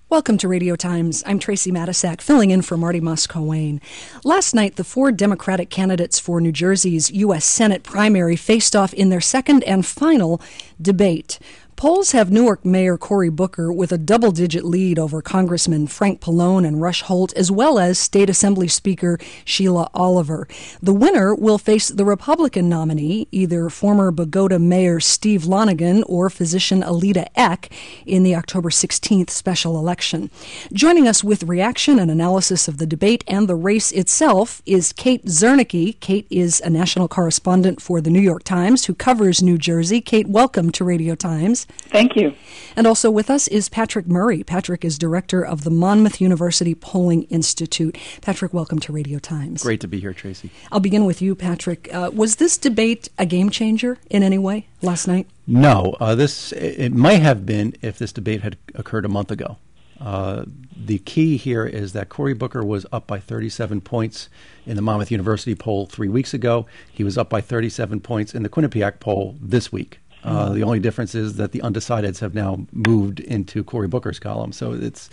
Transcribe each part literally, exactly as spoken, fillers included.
Welcome to Radio Times. I'm Tracy Matisak, filling in for Marty Muscowain. Last night, the four Democratic candidates for New Jersey's U S Senate primary faced off in their second and final debate. Polls have Newark Mayor Cory Booker with a double-digit lead over Congressman Frank Pallone and Rush Holt, as well as State Assembly Speaker Sheila Oliver. The winner will face the Republican nominee, either former Bogota Mayor Steve Lonegan or physician Alita Eck, in the October sixteenth special election. Joining us with reaction and analysis of the debate and the race itself is Kate Zernike. Kate is a national correspondent for the New York Times who covers New Jersey. Kate, welcome to Radio Times. Thank you. And also with us is Patrick Murray. Patrick is director of the Monmouth University Polling Institute. Patrick, welcome to Radio Times. Great to be here, Tracy. I'll begin with you, Patrick. Uh, was this debate a game changer in any way last night? No. Uh, this it might have been if this debate had occurred a month ago. Uh, the key here is that Cory Booker was up by thirty-seven points in the Monmouth University poll three weeks ago. He was up by thirty-seven points in the Quinnipiac poll this week. Uh, the only difference is that the undecideds have now moved into Cory Booker's column. So it's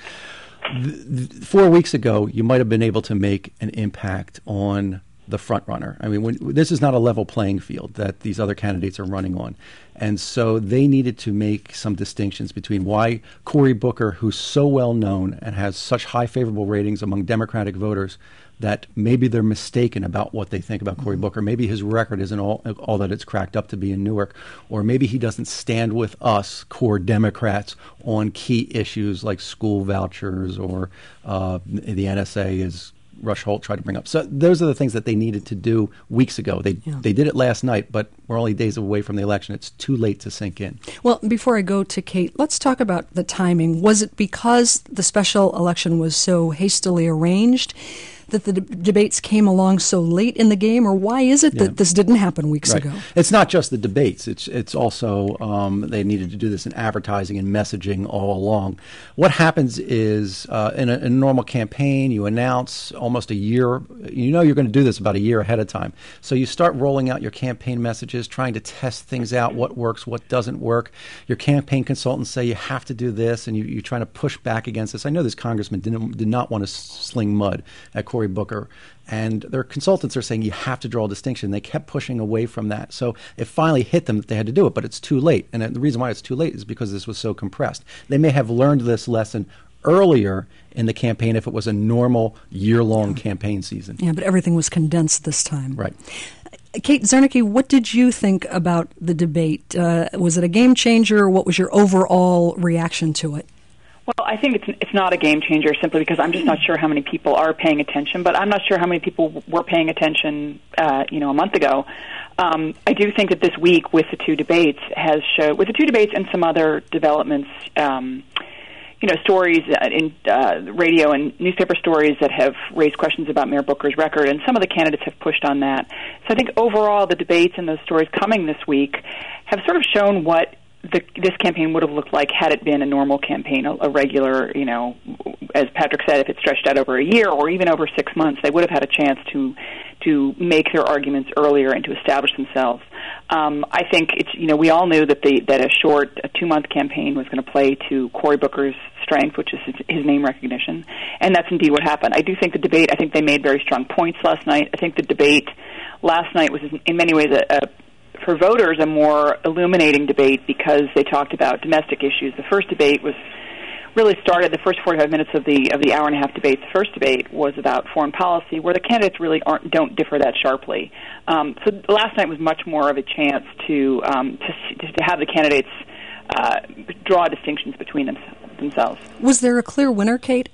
th- th- four weeks ago, you might have been able to make an impact on the front runner. I mean, when, this is not a level playing field that these other candidates are running on. And so they needed to make some distinctions between why Cory Booker, who's so well known and has such high favorable ratings among Democratic voters, that maybe they're mistaken about what they think about Cory Booker. Maybe his record isn't all, all that it's cracked up to be in Newark. Or maybe he doesn't stand with us, core Democrats, on key issues like school vouchers or uh, the N S A is Rush Holt tried to bring up. So those are the things that they needed to do weeks ago. They yeah. they did it last night, but we're only days away from the election. It's too late to sink in. Well, before I go to Kate, let's talk about the timing. Was it because the special election was so hastily arranged that the de- debates came along so late in the game, or why is it yeah. that this didn't happen weeks right. ago? It's not just the debates. It's it's also um, they needed to do this in advertising and messaging all along. What happens is uh, in, a, in a normal campaign, you announce almost a year. You know you're going to do this about a year ahead of time. So you start rolling out your campaign messages, trying to test things out, what works, what doesn't work. Your campaign consultants say you have to do this, and you, you're trying to push back against this. I know this congressman didn't did not want to sling mud at Cory Booker, and their consultants are saying you have to draw a distinction. They kept pushing away from that. So it finally hit them that they had to do it, but it's too late. And the reason why it's too late is because this was so compressed. They may have learned this lesson earlier in the campaign if it was a normal year-long yeah. campaign season. Yeah, but everything was condensed this time. Right. Kate Zernike, what did you think about the debate? Uh, was it a game changer? What was your overall reaction to it? Well, I think it's it's not a game changer simply because I'm just not sure how many people are paying attention, but I'm not sure how many people were paying attention, uh, you know, a month ago. Um, I do think that this week with the two debates has showed, with the two debates and some other developments, um, you know, stories in uh, radio and newspaper stories that have raised questions about Mayor Booker's record, and some of the candidates have pushed on that. So I think overall the debates and those stories coming this week have sort of shown what The, this campaign would have looked like had it been a normal campaign, a, a regular, you know, as Patrick said, if it stretched out over a year or even over six months, they would have had a chance to to make their arguments earlier and to establish themselves. Um, I think it's, you know, we all knew that the that a short, a two-month campaign was going to play to Cory Booker's strength, which is his, his name recognition, and that's indeed what happened. I do think the debate, I think they made very strong points last night. I think the debate last night was in many ways a, a for voters, a more illuminating debate because they talked about domestic issues. The first debate was really started, the first forty-five minutes of the of the hour and a half debate, the first debate was about foreign policy, where the candidates really aren't don't differ that sharply. Um, so last night was much more of a chance to um, to, to have the candidates uh, draw distinctions between them, themselves. Was there a clear winner, Kate?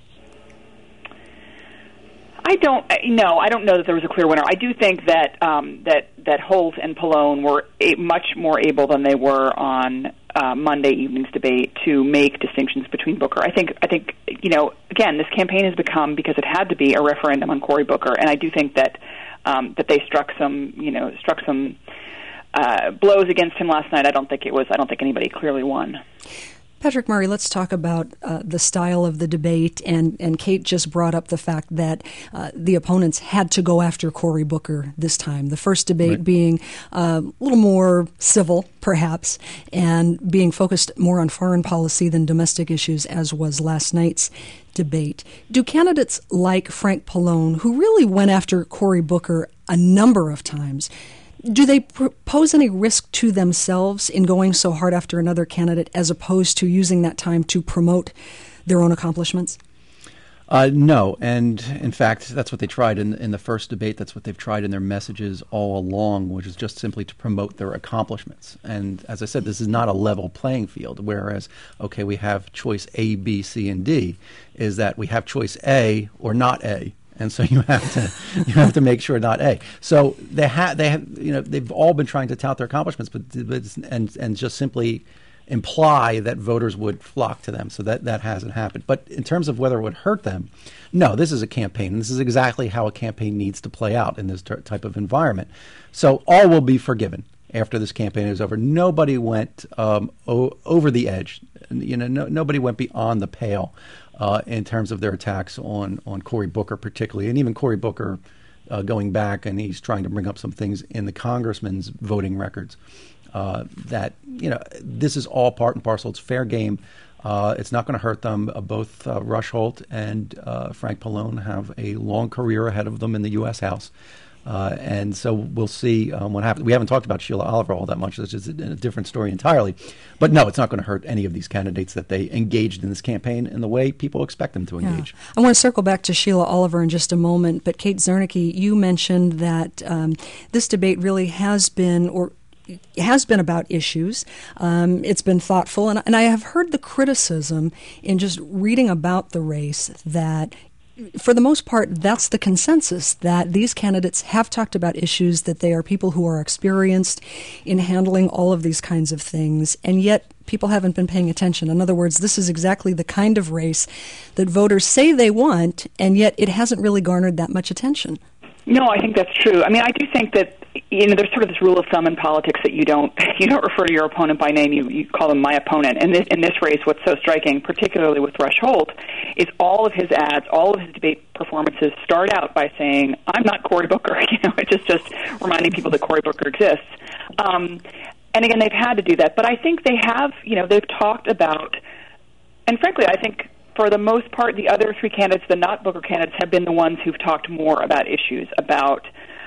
I don't no, I don't know that there was a clear winner. I do think that um, that that Holt and Pallone were a, much more able than they were on uh, Monday evening's debate to make distinctions between Booker. I think I think you know again this campaign has become, because it had to be, a referendum on Cory Booker, and I do think that um, that they struck some you know struck some uh, blows against him last night. I don't think it was. I don't think anybody clearly won. Patrick Murray, let's talk about uh, the style of the debate. And, and Kate just brought up the fact that uh, the opponents had to go after Cory Booker this time. The first debate right. being uh, a little more civil, perhaps, and being focused more on foreign policy than domestic issues, as was last night's debate. Do candidates like Frank Pallone, who really went after Cory Booker a number of times, do they pose any risk to themselves in going so hard after another candidate as opposed to using that time to promote their own accomplishments? Uh, no, and in fact, that's what they tried in, in the first debate. That's what they've tried in their messages all along, which is just simply to promote their accomplishments. And as I said, this is not a level playing field, whereas, okay, we have choice A, B, C, and D, is that we have choice A or not A. And so you have to you have to make sure not A. So they have they have you know they've all been trying to tout their accomplishments, but, but and and just simply imply that voters would flock to them. So that that hasn't happened. But in terms of whether it would hurt them, no. This is a campaign. This is exactly how a campaign needs to play out in this t- type of environment. So all will be forgiven after this campaign is over. Nobody went um, o- over the edge. You know, no, nobody went beyond the pale. Uh, in terms of their attacks on, on Cory Booker particularly, and even Cory Booker uh, going back, and he's trying to bring up some things in the congressman's voting records uh, that, you know, this is all part and parcel. It's fair game. Uh, it's not going to hurt them. Uh, both uh, Rush Holt and uh, Frank Pallone have a long career ahead of them in the U S House. Uh, and so we'll see um, what happens. We haven't talked about Sheila Oliver all that much. This is a, a different story entirely. But no, it's not going to hurt any of these candidates that they engaged in this campaign in the way people expect them to engage. Yeah. I want to circle back to Sheila Oliver in just a moment. But Kate Zernike, you mentioned that um, this debate really has been, or has been about issues. Um, it's been thoughtful. And, and I have heard the criticism in just reading about the race that for the most part, that's the consensus, that these candidates have talked about issues, that they are people who are experienced in handling all of these kinds of things, and yet people haven't been paying attention. In other words, this is exactly the kind of race that voters say they want, and yet it hasn't really garnered that much attention. No, I think that's true. I mean, I do think that, you know, there's sort of this rule of thumb in politics that you don't you don't refer to your opponent by name. You you call them my opponent. And this, in this race, what's so striking, particularly with Rush Holt, is all of his ads, all of his debate performances start out by saying, "I'm not Cory Booker." You know, it's just just reminding people that Cory Booker exists. Um, and again, they've had to do that, but I think they have. You know, they've talked about, and frankly, I think, for the most part, the other three candidates, the not Booker candidates, have been the ones who've talked more about issues, about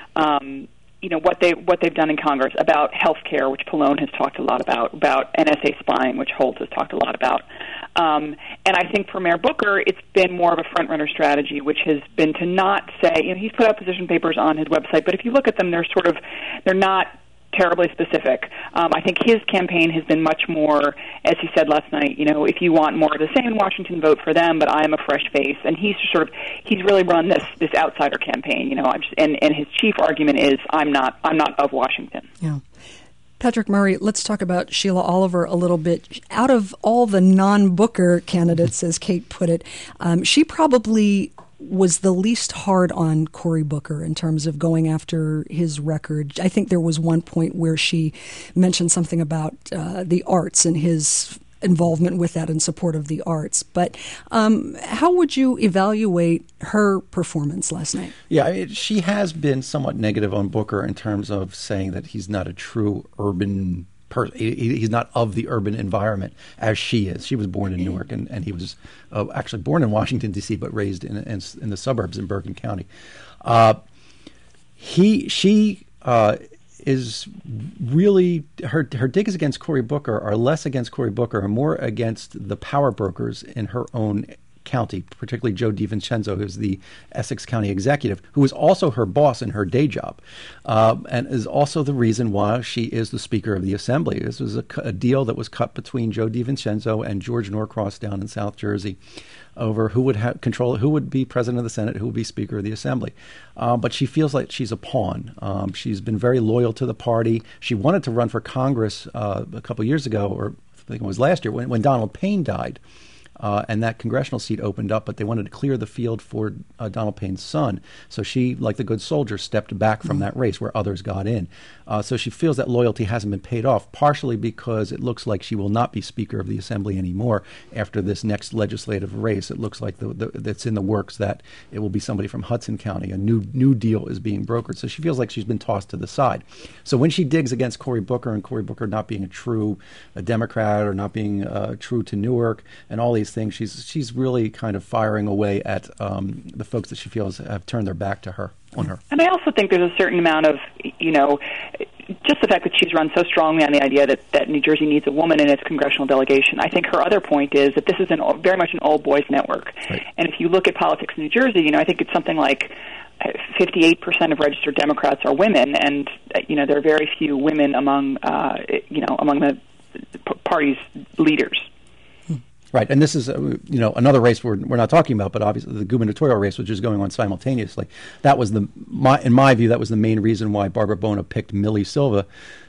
um, you know what they what they've done in Congress, about health care, which Pallone has talked a lot about, about N S A spying, which Holt has talked a lot about. Um, and I think for Mayor Booker, it's been more of a front-runner strategy, which has been to not say, you know, he's put out position papers on his website, but if you look at them, they're sort of, they're not terribly specific. Um, I think his campaign has been much more, as he said last night, you know, if you want more of the same in Washington, vote for them, but I am a fresh face. And he's sort of, he's really run this this outsider campaign, you know, I'm just, and, and his chief argument is, I'm not, I'm not of Washington. Yeah. Patrick Murray, let's talk about Sheila Oliver a little bit. Out of all the non-Booker candidates, as Kate put it, um, she probably was the least hard on Cory Booker in terms of going after his record. I think there was one point where she mentioned something about uh, the arts and his involvement with that in support of the arts. But um, how would you evaluate her performance last night? Yeah, it, she has been somewhat negative on Booker in terms of saying that he's not a true urban Per, he's not of the urban environment as she is. She was born in Newark, and, and he was uh, actually born in Washington, D C, but raised in, in, in the suburbs in Bergen County. Uh, he, she uh, is really, her, her digs against Cory Booker are less against Cory Booker and more against the power brokers in her own county, particularly Joe DiVincenzo, who's the Essex County executive, who is also her boss in her day job, uh, and is also the reason why she is the Speaker of the Assembly. This was a, a deal that was cut between Joe DiVincenzo and George Norcross down in South Jersey over who would have control, who would be President of the Senate, who would be Speaker of the Assembly. Uh, but she feels like she's a pawn. Um, she's been very loyal to the party. She wanted to run for Congress uh, a couple years ago, or I think it was last year, when, when Donald Payne died. uh, and that congressional seat opened up, but they wanted to clear the field for uh, Donald Payne's son. So she, like the good soldier, stepped back from that race where others got in. Uh, so she feels that loyalty hasn't been paid off, partially because it looks like she will not be Speaker of the Assembly anymore after this next legislative race. It looks like the, the, it's in the works that it will be somebody from Hudson County. A new new deal is being brokered. So she feels like she's been tossed to the side. So when she digs against Cory Booker, and Cory Booker not being a true a Democrat or not being uh, true to Newark and all these things, she's she's really kind of firing away at um, the folks that she feels have turned their back to her. On her. And I also think there's a certain amount of, you know, just the fact that she's run so strongly on the idea that, that New Jersey needs a woman in its congressional delegation. I think her other point is that this is an, very much an old boys network. Right. And if you look at politics in New Jersey, you know, I think it's something like fifty-eight percent of registered Democrats are women, and, you know, there are very few women among, uh, you know, among the party's leaders. Right, and this is uh, you know another race we're we're not talking about, but obviously the gubernatorial race, which is going on simultaneously. That was the my, in my view, that was the main reason why Barbara Bona picked Millie Silva,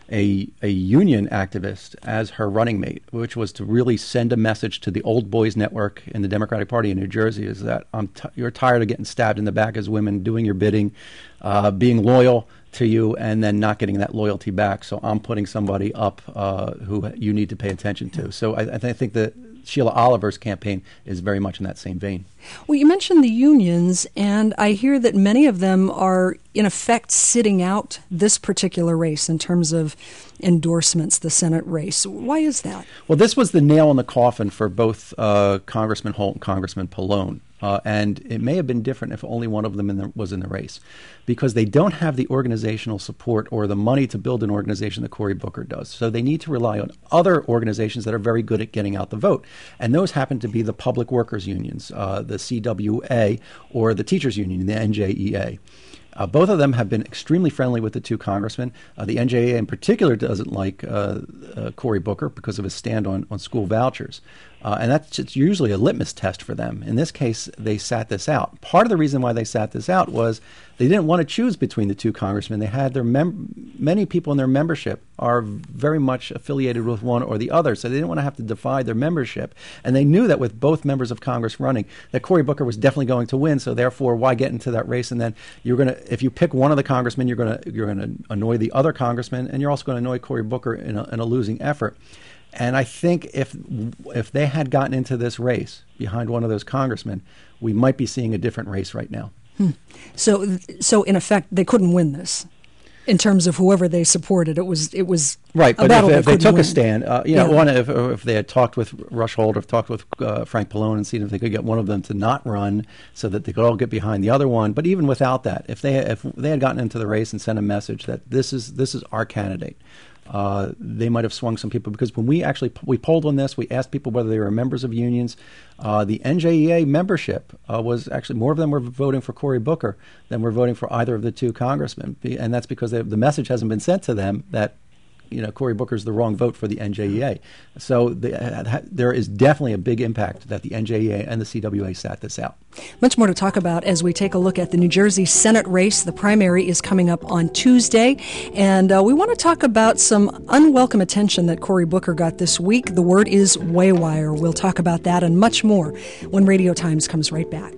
a a union activist, as her running mate, which was to really send a message to the old boys network in the Democratic Party in New Jersey: is that I'm t- you're tired of getting stabbed in the back as women, doing your bidding, uh, being loyal to you, and then not getting that loyalty back. So I'm putting somebody up uh, who you need to pay attention to. So I, I, th- I think that Sheila Oliver's campaign is very much in that same vein. Well, you mentioned the unions, and I hear that many of them are, in effect, sitting out this particular race in terms of endorsements, the Senate race. Why is that? Well, this was the nail in the coffin for both uh, Congressman Holt and Congressman Pallone. Uh, and it may have been different if only one of them in the, was in the race, because they don't have the organizational support or the money to build an organization that Cory Booker does. So they need to rely on other organizations that are very good at getting out the vote. And those happen to be the public workers unions, uh, the C W A, or the teachers union, the N J E A. Uh, both of them have been extremely friendly with the two congressmen. Uh, the N J E A in particular doesn't like uh, uh, Cory Booker because of his stand on, on school vouchers. Uh, and that's it's usually a litmus test for them. In this case, they sat this out. Part of the reason why they sat this out was they didn't want to choose between the two congressmen. They had their mem- many people in their membership are very much affiliated with one or the other, so they didn't want to have to divide their membership. And they knew that with both members of Congress running, that Cory Booker was definitely going to win. So therefore, why get into that race? And then you're going to, if you pick one of the congressmen, you're going to you're going to annoy the other congressman, and you're also going to annoy Cory Booker in a, in a losing effort. And I think if if they had gotten into this race behind one of those congressmen, we might be seeing a different race right now. Hmm. So, so in effect, they couldn't win this in terms of whoever they supported. It was it was right. But if, if they took win. a stand, uh, you know, yeah. one if if they had talked with Rush Holt or talked with uh, Frank Pallone and seen if they could get one of them to not run, so that they could all get behind the other one. But even without that, if they if they had gotten into the race and sent a message that this is this is our candidate. Uh, they might have swung some people, because when we actually we polled on this, we asked people whether they were members of unions. Uh, the N J E A membership uh, was actually more of them were voting for Cory Booker than were voting for either of the two congressmen, and that's because they, the message hasn't been sent to them that, you know, Cory Booker's the wrong vote for the N J E A. So the, uh, there is definitely a big impact that the N J E A and the C W A sat this out. Much more to talk about as we take a look at the New Jersey Senate race. The primary is coming up on Tuesday, and uh, we want to talk about some unwelcome attention that Cory Booker got this week. The word is waywire. We'll talk about that and much more when Radio Times comes right back.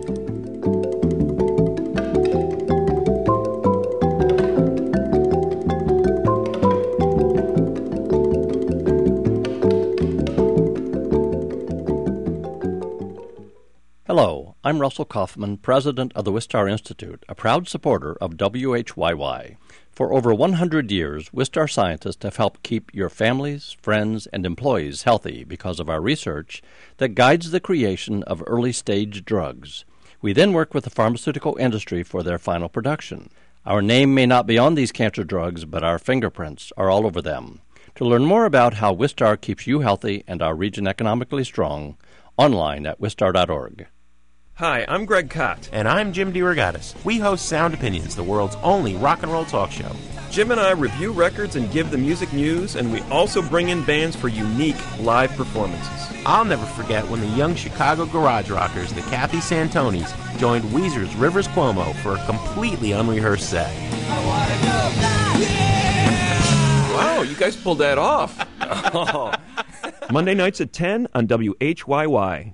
Hello, I'm Russell Kaufman, president of the Wistar Institute, a proud supporter of W H Y Y. For over one hundred years, Wistar scientists have helped keep your families, friends, and employees healthy because of our research that guides the creation of early-stage drugs. We then work with the pharmaceutical industry for their final production. Our name may not be on these cancer drugs, but our fingerprints are all over them. To learn more about how Wistar keeps you healthy and our region economically strong, online at wistar dot org. Hi, I'm Greg Kot. And I'm Jim DeRogatis. We host Sound Opinions, the world's only rock and roll talk show. Jim and I review records and give the music news, and we also bring in bands for unique live performances. I'll never forget when the young Chicago garage rockers, the Kathy Santonis, joined Weezer's Rivers Cuomo for a completely unrehearsed set. I wanna go back, yeah! Wow, you guys pulled that off. Oh. Monday nights at ten on W H Y Y.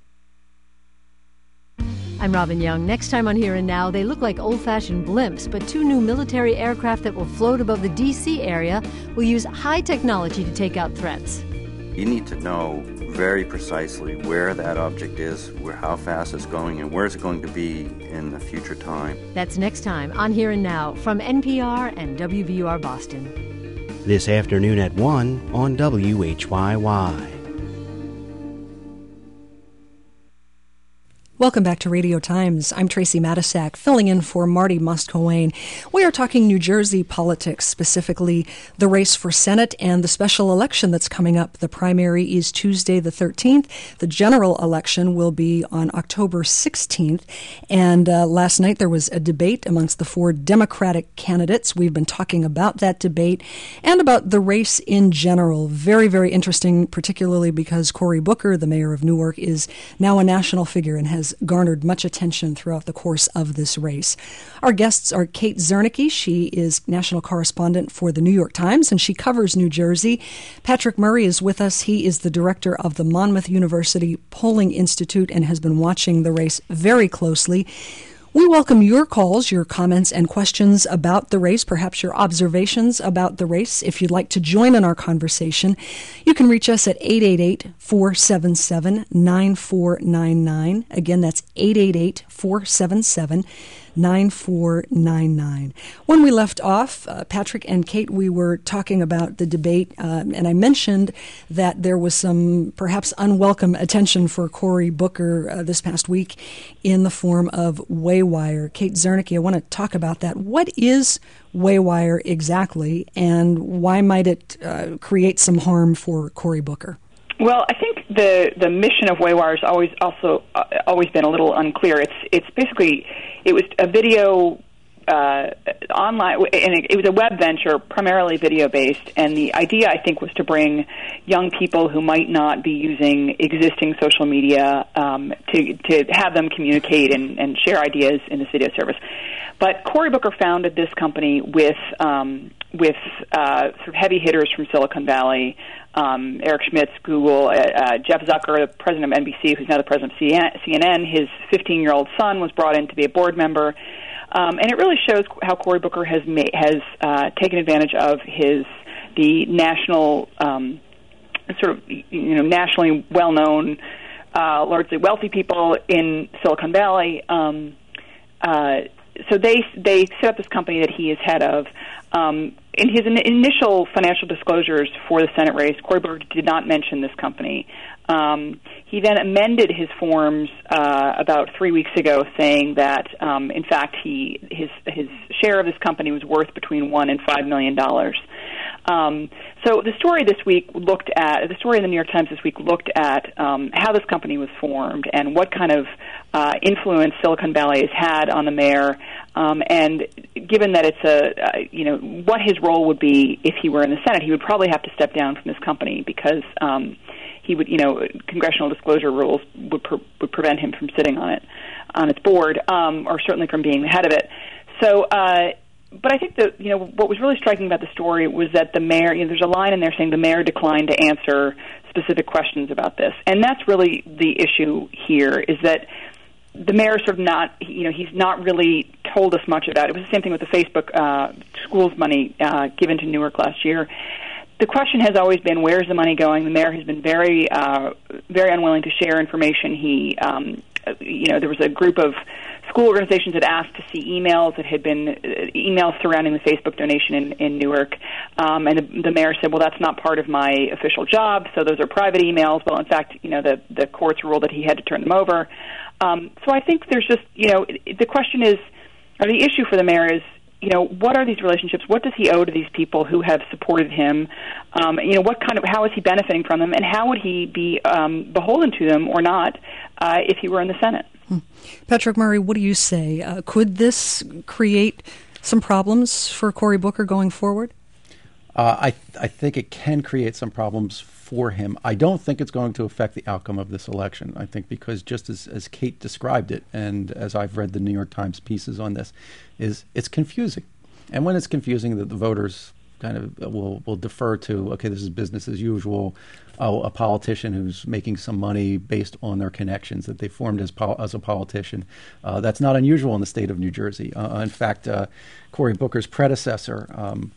I'm Robin Young. Next time on Here and Now, they look like old-fashioned blimps, but two new military aircraft that will float above the D C area will use high technology to take out threats. You need to know very precisely where that object is, where how fast it's going, and where it's going to be in the future time. That's next time on Here and Now from N P R and W V U R Boston. This afternoon at one on W H Y Y. Welcome back to Radio Times. I'm Tracy Matisak, filling in for Marty Muscowain. We are talking New Jersey politics, specifically the race for Senate and the special election that's coming up. The primary is Tuesday the thirteenth. The general election will be on October sixteenth. And uh, last night there was a debate amongst the four Democratic candidates. We've been talking about that debate and about the race in general. Very, very interesting, particularly because Cory Booker, the mayor of Newark, is now a national figure and has garnered much attention throughout the course of this race. Our guests are Kate Zernike. She is national correspondent for the New York Times, and she covers New Jersey. Patrick Murray is with us. He is the director of the Monmouth University Polling Institute and has been watching the race very closely. We welcome your calls, your comments and questions about the race, perhaps your observations about the race. If you'd like to join in our conversation, you can reach us at eight eight eight, four seven seven, nine four nine nine. Again, that's eight eight eight, four seven seven, nine four nine nine. When we left off, uh, Patrick and Kate, we were talking about the debate, uh, and I mentioned that there was some perhaps unwelcome attention for Cory Booker uh, this past week in the form of Waywire. Kate Zernike, I want to talk about that. What is Waywire exactly, and why might it uh, create some harm for Cory Booker? Well, I think the the mission of Waywire has always also uh, always been a little unclear. It's it's basically it was a video uh, online, and it, it was a web venture, primarily video based. And the idea, I think, was to bring young people who might not be using existing social media um, to to have them communicate and, and share ideas in this video service. But Cory Booker founded this company with um, with uh, sort of heavy hitters from Silicon Valley. Um, Eric Schmidt, Google, uh, uh, Jeff Zucker, the president of N B C, who's now the president of C N N. His fifteen-year-old son was brought in to be a board member. Um, and it really shows how Cory Booker has ma- has uh, taken advantage of his the national, um, sort of, you know, nationally well-known, uh, largely wealthy people in Silicon Valley. Um, uh, so they they set up this company that he is head of. Um, in his in- initial financial disclosures for the Senate race, Cory Booker did not mention this company. Um, he then amended his forms uh, about three weeks ago, saying that, um, in fact, he his his share of this company was worth between one and five million dollars. Um, so the story this week looked at the story in the New York Times this week looked at um, how this company was formed and what kind of uh, influence Silicon Valley has had on the mayor. Um, and given that it's a, uh, you know, what his role would be if he were in the Senate, he would probably have to step down from this company because um, he would, you know, congressional disclosure rules would pre- would prevent him from sitting on it, on its board, um, or certainly from being the head of it. So, uh, but I think that, you know, what was really striking about the story was that the mayor, you know, there's a line in there saying the mayor declined to answer specific questions about this, and that's really the issue here. Is that the mayor sort of not, you know, he's not really told us much about it. It was the same thing with the Facebook uh, schools money uh, given to Newark last year. The question has always been, where's the money going? The mayor has been very, uh, very unwilling to share information. He, um, you know, there was a group of school organizations that asked to see emails that had been uh, emails surrounding the Facebook donation in, in Newark, um, and the, the mayor said, well, that's not part of my official job, so those are private emails. Well, in fact, you know, the, the courts ruled that he had to turn them over. Um, so I think there's just, you know, the question is, or the issue for the mayor is, you know, what are these relationships? What does he owe to these people who have supported him? Um, you know, what kind of, how is he benefiting from them, and how would he be um, beholden to them or not uh, if he were in the Senate? Hmm. Patrick Murray, what do you say? Uh, could this create some problems for Cory Booker going forward? Uh, I th- I think it can create some problems for him. I don't think it's going to affect the outcome of this election. I think because just as, as Kate described it, and as I've read the New York Times pieces on this, is it's confusing. And when it's confusing, that the voters kind of will will defer to, okay, this is business as usual. oh, a politician who's making some money based on their connections that they formed as pol- as a politician. Uh, that's not unusual in the state of New Jersey. Uh, in fact, uh, Cory Booker's predecessor, um,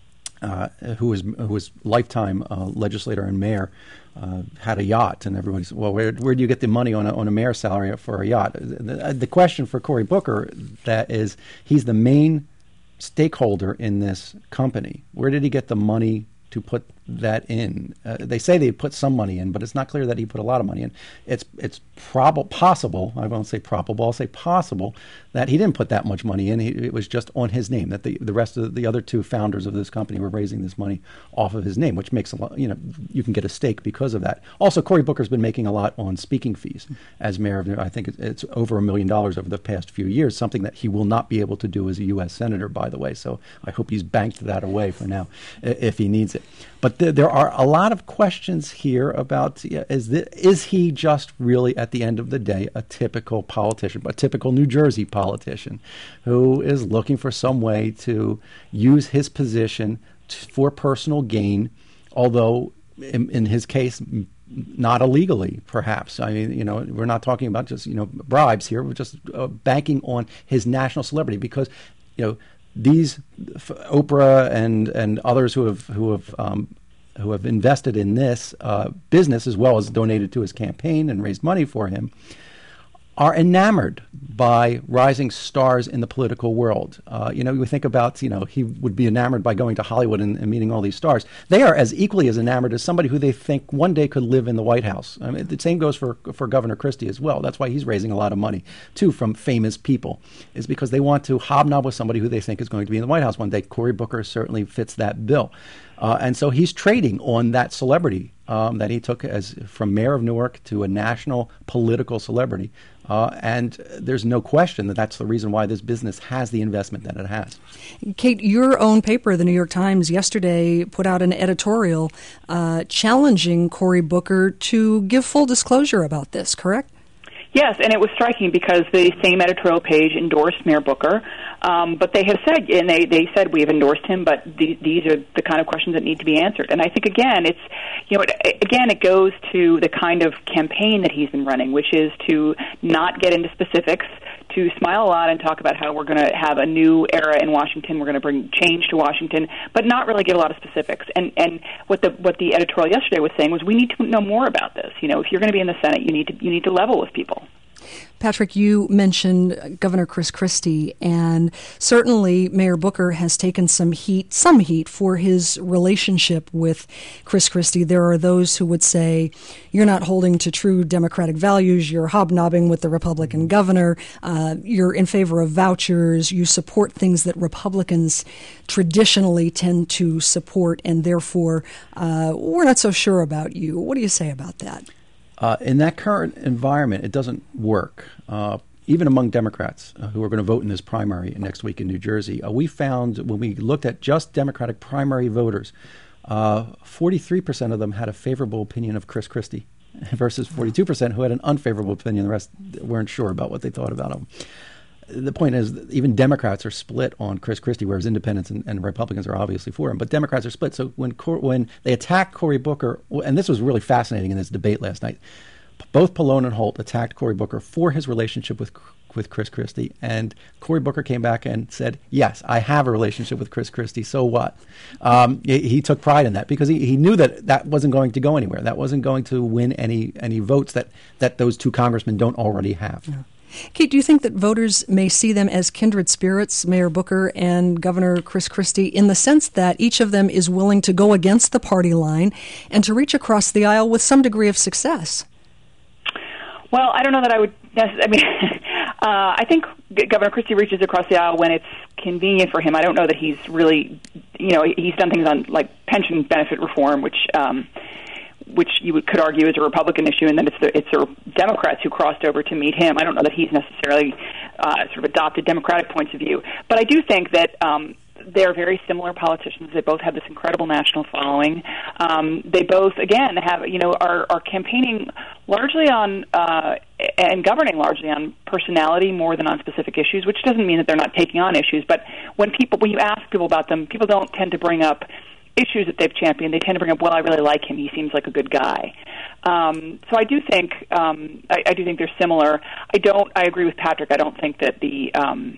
uh, who was who was lifetime uh, legislator and mayor, uh, had a yacht, and everybody's, well, where where do you get the money on a, on a mayor's salary for a yacht? The, the question for Cory Booker that is, he's the main stakeholder in this company. Where did he get the money to put that in? Uh, they say they put some money in, but it's not clear that he put a lot of money in. It's it's probable, possible, I won't say probable, I'll say possible, that he didn't put that much money in. He, it was just on his name, that the, the rest of the other two founders of this company were raising this money off of his name, which makes a lot, you know, you can get a stake because of that. Also, Cory Booker's been making a lot on speaking fees as mayor of New York. I think it's, it's over a million dollars over the past few years, something that he will not be able to do as a U S senator, by the way. So I hope he's banked that away for now if he needs it. But th- there are a lot of questions here about, yeah, is, this, is he just really, at the end of the day, a typical politician, a typical New Jersey politician who is looking for some way to use his position t- for personal gain, although in, in his case, m- not illegally, perhaps. I mean, you know, we're not talking about just, you know, bribes here. We're just uh, banking on his national celebrity because, you know, these f- Oprah and and others who have who have um, who have invested in this uh, business as well as donated to his campaign and raised money for him are enamored by rising stars in the political world. Uh, you know, we think about, you know, he would be enamored by going to Hollywood and, and meeting all these stars. They are as equally as enamored as somebody who they think one day could live in the White House. I mean, the same goes for, for Governor Christie as well. That's why he's raising a lot of money, too, from famous people, is because they want to hobnob with somebody who they think is going to be in the White House one day. Cory Booker certainly fits that bill. Uh, and so he's trading on that celebrity um, that he took as from mayor of Newark to a national political celebrity. Uh, and there's no question that that's the reason why this business has the investment that it has. Kate, your own paper, the New York Times, yesterday put out an editorial uh, challenging Cory Booker to give full disclosure about this, correct? Yes, and it was striking because the same editorial page endorsed Mayor Booker, um, but they have said, and they, they said we have endorsed him, but the, these are the kind of questions that need to be answered. And I think, again, it's, you know, it, again, it goes to the kind of campaign that he's been running, which is to not get into specifics, to smile a lot and talk about how we're going to have a new era in Washington, we're going to bring change to Washington, but not really give a lot of specifics. And and what the what the editorial yesterday was saying was we need to know more about this. You know, if you're going to be in the Senate, you need to you need to level with people. Patrick, you mentioned Governor Chris Christie, and certainly Mayor Booker has taken some heat, some heat for his relationship with Chris Christie. There are those who would say, you're not holding to true Democratic values, you're hobnobbing with the Republican governor, uh, you're in favor of vouchers, you support things that Republicans traditionally tend to support, and therefore uh, we're not so sure about you. What do you say about that? Uh, in that current environment, it doesn't work. Uh, even among Democrats uh, who are going to vote in this primary next week in New Jersey, uh, we found when we looked at just Democratic primary voters, uh, forty-three percent of them had a favorable opinion of Chris Christie versus forty-two percent who had an unfavorable opinion. The rest weren't sure about what they thought about him. The point is that even Democrats are split on Chris Christie, whereas independents and, and Republicans are obviously for him. But Democrats are split. So when Cor- when they attacked Cory Booker, and this was really fascinating in this debate last night, both Pallone and Holt attacked Cory Booker for his relationship with with Chris Christie. And Cory Booker came back and said, yes, I have a relationship with Chris Christie. So what? Um, he, he took pride in that because he, he knew that that wasn't going to go anywhere. That wasn't going to win any any votes that, that those two congressmen don't already have. Yeah. Kate, do you think that voters may see them as kindred spirits, Mayor Booker and Governor Chris Christie, in the sense that each of them is willing to go against the party line and to reach across the aisle with some degree of success? Well, I don't know that I would necessarily, I mean, uh, I think Governor Christie reaches across the aisle when it's convenient for him. I don't know that he's really, you know, he's done things on, like, pension benefit reform, which um, which you would, could argue is a Republican issue, and then it's the, it's the Democrats who crossed over to meet him. I don't know that he's necessarily uh, sort of adopted Democratic points of view. But I do think that um, they're very similar politicians. They both have this incredible national following. Um, they both, again, have, you know, are, are campaigning largely on uh, and governing largely on personality more than on specific issues, which doesn't mean that they're not taking on issues. But when people, when you ask people about them, people don't tend to bring up issues that they've championed, they tend to bring up, well, I really like him. He seems like a good guy. Um, so I do think um, I, I do think they're similar. I don't. I agree with Patrick. I don't think that the um,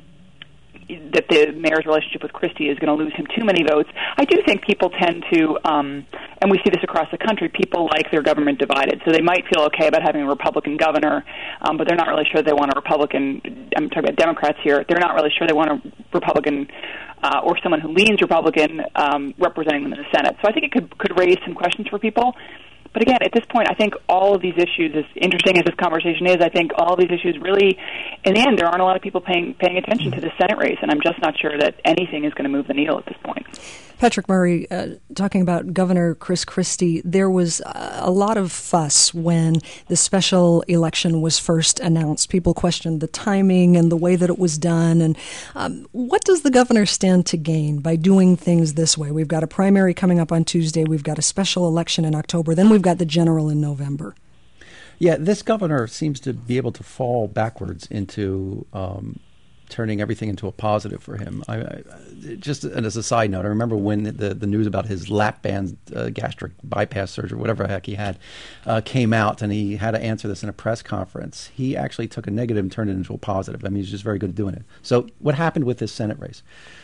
that the mayor's relationship with Christie is going to lose him too many votes. I do think people tend to, um, and we see this across the country, people like their government divided. So they might feel okay about having a Republican governor, um, but they're not really sure they want a Republican, I'm talking about Democrats here, they're not really sure they want a Republican uh, or someone who leans Republican um, representing them in the Senate. So I think it could, could raise some questions for people. But again, at this point, I think all of these issues, as interesting as this conversation is, I think all of these issues really, in the end, there aren't a lot of people paying paying attention to the Senate race, and I'm just not sure that anything is going to move the needle at this point. Patrick Murray, uh, talking about Governor Chris Christie, there was a lot of fuss when the special election was first announced. People questioned the timing and the way that it was done. And um, what does the governor stand to gain by doing things this way? We've got a primary coming up on Tuesday. We've got a special election in October. Then we've got the general in November. Yeah, this governor seems to be able to fall backwards into um, turning everything into a positive for him. I, I, just as a side note, I remember when the, the news about his lap band uh, gastric bypass surgery, whatever the heck he had, uh, came out, and he had to answer this in a press conference. He actually took a negative and turned it into a positive. I mean, he's just very good at doing it. So what happened with this Senate race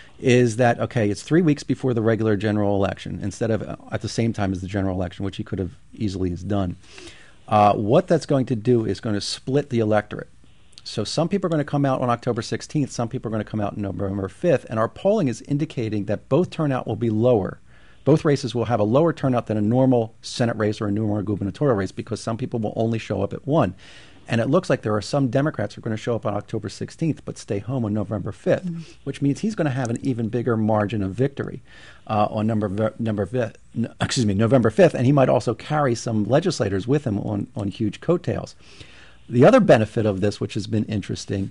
is that, okay, it's three weeks before the regular general election instead of uh, at the same time as the general election, which he could have easily has done. Uh, what that's going to do is going to split the electorate. So some people are going to come out on October sixteenth, some people are going to come out on November fifth, and our polling is indicating that both turnout will be lower. Both races will have a lower turnout than a normal Senate race or a normal gubernatorial race because some people will only show up at one. And it looks like there are some Democrats who are going to show up on October sixteenth but stay home on November fifth, mm-hmm. which means he's going to have an even bigger margin of victory uh, on number, number fifth, excuse me, November fifth, and he might also carry some legislators with him on, on huge coattails. The other benefit of this, which has been interesting,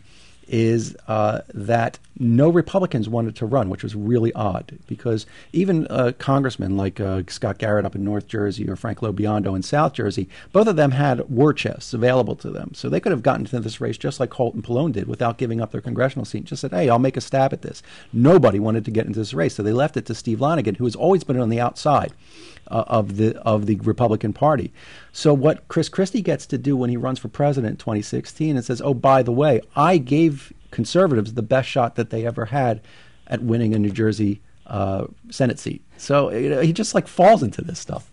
is uh, that no Republicans wanted to run, which was really odd because even uh, congressmen like uh, Scott Garrett up in North Jersey or Frank LoBiondo in South Jersey, both of them had war chests available to them. So they could have gotten into this race just like Holt and Pallone did without giving up their congressional seat. Just said, hey, I'll make a stab at this. Nobody wanted to get into this race. So they left it to Steve Lonegan, who has always been on the outside uh, of the of the Republican Party. So what Chris Christie gets to do when he runs for president in twenty sixteen and says, oh, by the way, I gave conservatives the best shot that they ever had at winning a New Jersey uh, Senate seat. So you know, he just like falls into this stuff.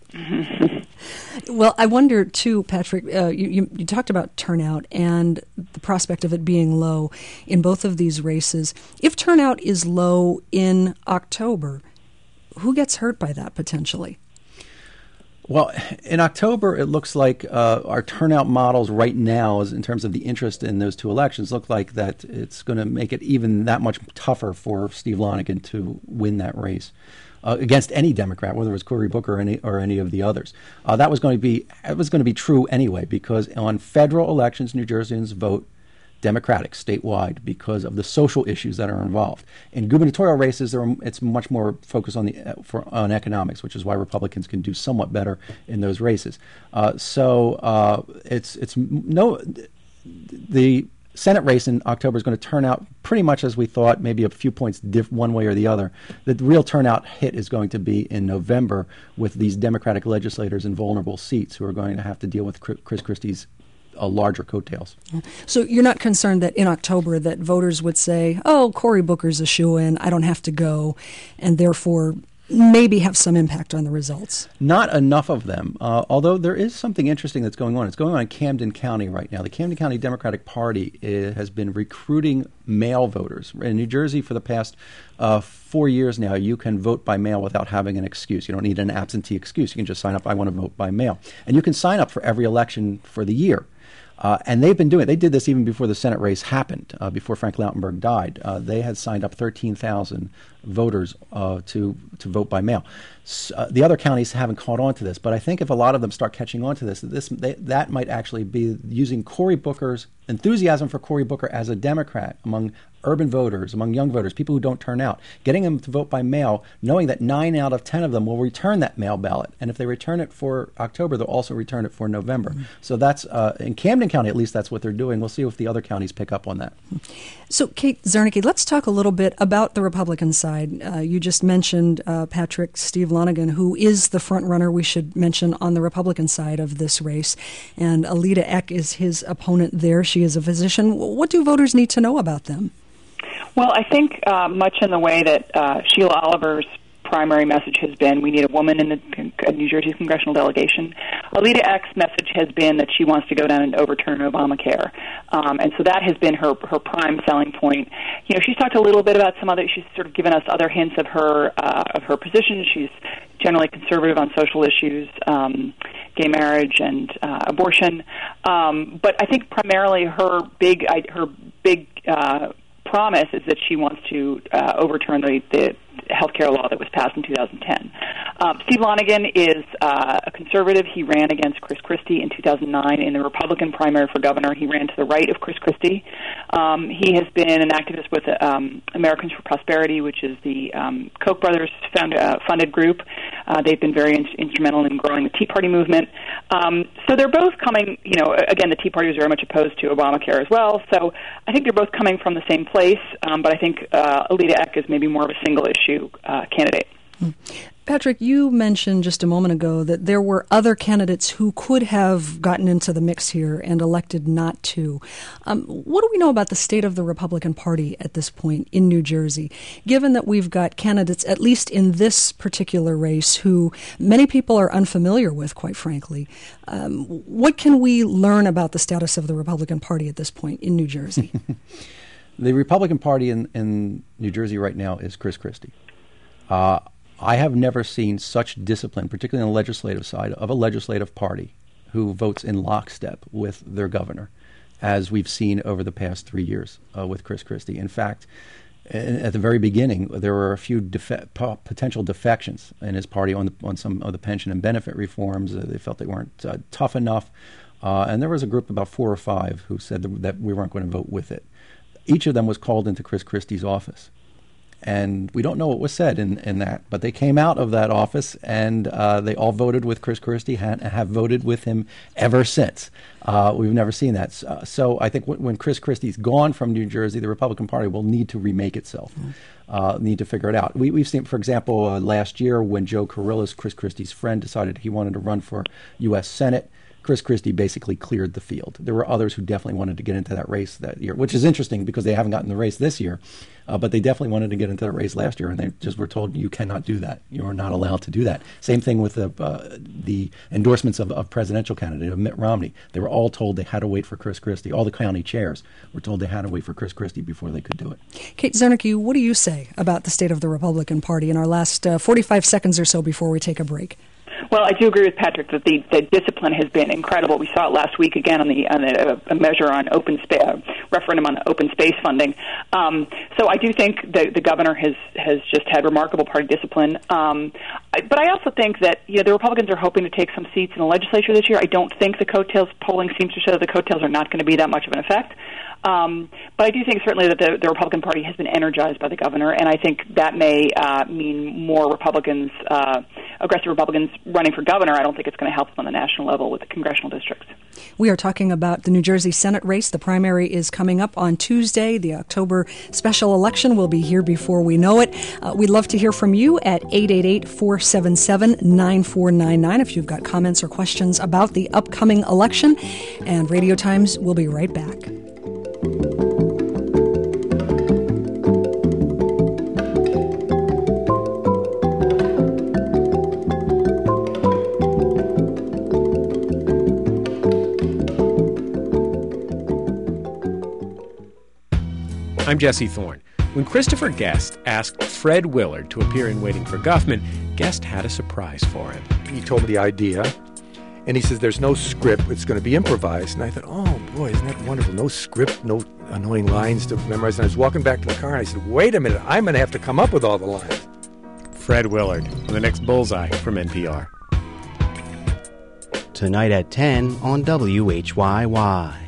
Well, I wonder too, Patrick, uh, you, you, you talked about turnout and the prospect of it being low in both of these races. If turnout is low in October, who gets hurt by that potentially? Well, in October, it looks like uh, our turnout models right now, is in terms of the interest in those two elections, look like that it's going to make it even that much tougher for Steve Lonegan to win that race uh, against any Democrat, whether it was Cory Booker or any, or any of the others. Uh, that was going to be it was going to be true anyway, because on federal elections, New Jerseyans vote Democratic statewide because of the social issues that are involved. In gubernatorial races, there are, it's much more focused on the for, on economics, which is why Republicans can do somewhat better in those races. Uh, so uh, it's it's no the Senate race in October is going to turn out pretty much as we thought, maybe a few points diff one way or the other. The real turnout hit is going to be in November with these Democratic legislators in vulnerable seats who are going to have to deal with Chris Christie's Uh, larger coattails. So you're not concerned that in October that voters would say, oh, Cory Booker's a shoo-in, I don't have to go, and therefore maybe have some impact on the results? Not enough of them, uh, although there is something interesting that's going on. It's going on in Camden County right now. The Camden County Democratic Party is, has been recruiting mail voters. In New Jersey for the past uh, four years now, you can vote by mail without having an excuse. You don't need an absentee excuse. You can just sign up, I want to vote by mail. And you can sign up for every election for the year. Uh, and they've been doing it. They did this even before the Senate race happened, uh, before Frank Lautenberg died. Uh, they had signed up thirteen thousand voters uh, to to vote by mail. So, uh, the other counties haven't caught on to this, but I think if a lot of them start catching on to this, this they, that might actually be using Cory Booker's enthusiasm for Cory Booker as a Democrat among urban voters, among young voters, people who don't turn out, getting them to vote by mail, knowing that nine out of ten of them will return that mail ballot. And if they return it for October, they'll also return it for November. Mm-hmm. So that's, uh, in Camden County, at least that's what they're doing. We'll see if the other counties pick up on that. So, Kate Zernike, let's talk a little bit about the Republican side. Uh, you just mentioned, uh, Patrick, Steve Lonegan, who is the front runner, we should mention, on the Republican side of this race. And Alida Eck is his opponent there. She is a physician. What do voters need to know about them? Well, I think uh, much in the way that uh, Sheila Oliver's primary message has been, we need a woman in the New Jersey congressional delegation. Alida Eck's message has been that she wants to go down and overturn Obamacare. Um, and so that has been her, her prime selling point. You know, she's talked a little bit about some other, she's sort of given us other hints of her, uh, of her position. She's generally conservative on social issues, um, gay marriage and uh, abortion. Um, but I think primarily her big, her big, uh, promise is that she wants to uh, overturn the, the health care law that was passed in two thousand ten. Um, Steve Lonegan is uh, a conservative. He ran against Chris Christie in two thousand nine in the Republican primary for governor. He ran to the right of Chris Christie. Um, he has been an activist with um, Americans for Prosperity, which is the um, Koch brothers found, uh, funded group. Uh, they've been very in- instrumental in growing the Tea Party movement. Um, so they're both coming, you know, again, the Tea Party was very much opposed to Obamacare as well. So I think they're both coming from the same place, um, but I think uh, Alida Eck is maybe more of a single issue uh, candidate. Patrick, you mentioned just a moment ago that there were other candidates who could have gotten into the mix here and elected not to. Um, what do we know about the state of the Republican Party at this point in New Jersey, given that we've got candidates, at least in this particular race, who many people are unfamiliar with, quite frankly? Um, what can we learn about the status of the Republican Party at this point in New Jersey? The Republican Party in, in New Jersey right now is Chris Christie. Uh, I have never seen such discipline, particularly on the legislative side, of a legislative party who votes in lockstep with their governor, as we've seen over the past three years uh, with Chris Christie. In fact, at the very beginning, there were a few defe- potential defections in his party on, the, on some of the pension and benefit reforms. Uh, they felt they weren't uh, tough enough. Uh, and there was a group, about four or five, who said that we weren't going to vote with it. Each of them was called into Chris Christie's office. And we don't know what was said in, in that, but they came out of that office and uh, they all voted with Chris Christie and have voted with him ever since. Uh, we've never seen that. Uh, so I think w- when Chris Christie's gone from New Jersey, the Republican Party will need to remake itself, mm. uh, need to figure it out. We, we've seen, for example, uh, last year when Joe Carrillas, Chris Christie's friend, decided he wanted to run for U S Senate, Chris Christie basically cleared the field. There were others who definitely wanted to get into that race that year, which is interesting because they haven't gotten the race this year. Uh, but they definitely wanted to get into the race last year, and they just were told, you cannot do that. You are not allowed to do that. Same thing with the uh, the endorsements of, of presidential candidate, of Mitt Romney. They were all told they had to wait for Chris Christie. All the county chairs were told they had to wait for Chris Christie before they could do it. Kate Zernike, what do you say about the state of the Republican Party in our last uh, forty-five seconds or so before we take a break? Well, I do agree with Patrick that the, the discipline has been incredible. We saw it last week again on the on a, a measure on open space, uh, referendum on open space funding. Um, so I do think the, the governor has has just had remarkable party discipline. Um, I, but I also think that you know the Republicans are hoping to take some seats in the legislature this year. I don't think the coattails polling seems to show that the coattails are not going to be that much of an effect. Um, but I do think certainly that the, the Republican Party has been energized by the governor, and I think that may uh, mean more Republicans, uh, aggressive Republicans running for governor. I don't think it's going to help them on the national level with the congressional districts. We are talking about the New Jersey Senate race. The primary is coming up on Tuesday. The October special election will be here before we know it. Uh, we'd love to hear from you at eight eight eight, four seven seven, nine four nine nine if you've got comments or questions about the upcoming election. And Radio Times will be right back. I'm Jesse Thorne. When Christopher Guest asked Fred Willard to appear in Waiting for Guffman, Guest had a surprise for him. He told me the idea, and he says there's no script, it's going to be improvised. And I thought, oh boy, isn't that wonderful? No script, no annoying lines to memorize. And I was walking back to the car and I said, wait a minute, I'm going to have to come up with all the lines. Fred Willard, on the next Bullseye from N P R. Tonight at ten on W H Y Y.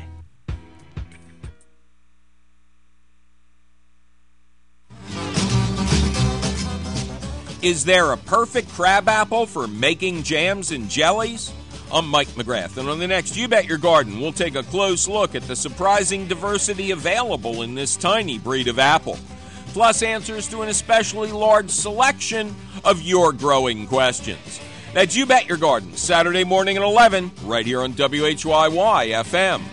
Is there a perfect crabapple for making jams and jellies? I'm Mike McGrath, and on the next You Bet Your Garden, we'll take a close look at the surprising diversity available in this tiny breed of apple. plus answers to an especially large selection of your growing questions. That's You Bet Your Garden, Saturday morning at eleven, right here on W H Y Y F M.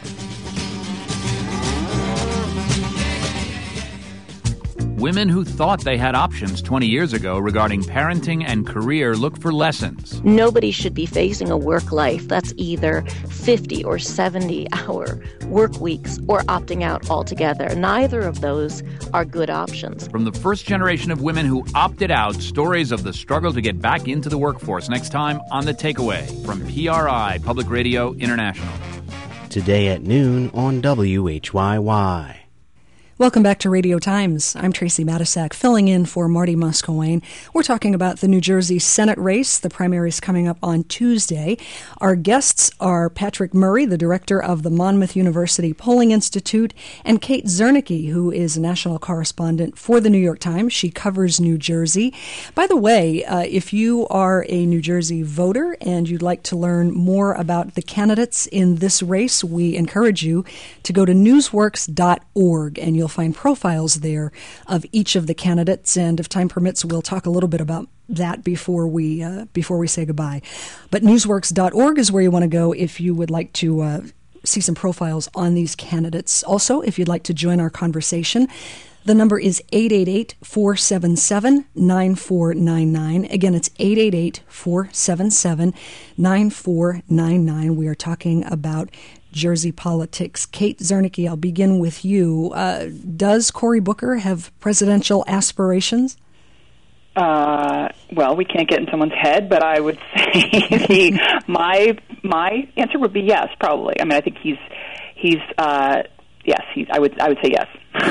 Women who thought they had options twenty years ago regarding parenting and career look for lessons. Nobody should be facing a work life that's either fifty or seventy hour work weeks or opting out altogether. Neither of those are good options. From the first generation of women who opted out, stories of the struggle to get back into the workforce next time on The Takeaway from P R I, Public Radio International. Today at noon on W H Y Y. Welcome back to Radio Times. I'm Tracy Matisak, filling in for Marty Muscowain. We're talking about the New Jersey Senate race. The primary's coming up on Tuesday. Our guests are Patrick Murray, the director of the Monmouth University Polling Institute, and Kate Zernike, who is a national correspondent for the New York Times. She covers New Jersey. By the way, uh, if you are a New Jersey voter and you'd like to learn more about the candidates in this race, we encourage you to go to newsworks dot org, and you'll find profiles there of each of the candidates, and if time permits, we'll talk a little bit about that before we uh, before we say goodbye. But newsworks dot org is where you want to go if you would like to uh, see some profiles on these candidates. Also, if you'd like to join our conversation, the number is eight eight eight, four seven seven, nine four nine nine. Again, it's eight eight eight, four seven seven, nine four nine nine. We are talking about Jersey politics. Kate Zernike, I'll begin with you. Uh, does Cory Booker have presidential aspirations? Uh, well, we can't get in someone's head, but I would say the, my my answer would be yes, probably. I mean, I think he's he's uh, yes. He's I would I would say yes.